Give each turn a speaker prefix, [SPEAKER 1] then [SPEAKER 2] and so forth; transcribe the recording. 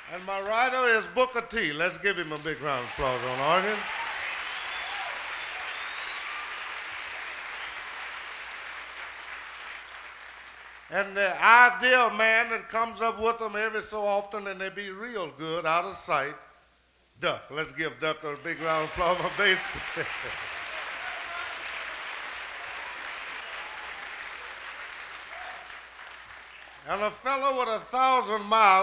[SPEAKER 1] And my writer is Booker T. Let's give him a big round of applause on organ. And the ideal man that comes up with them every so often and they be real good out of sight, Duck. Let's give Duck a big round of applause on bass. And a fellow with 1,000 miles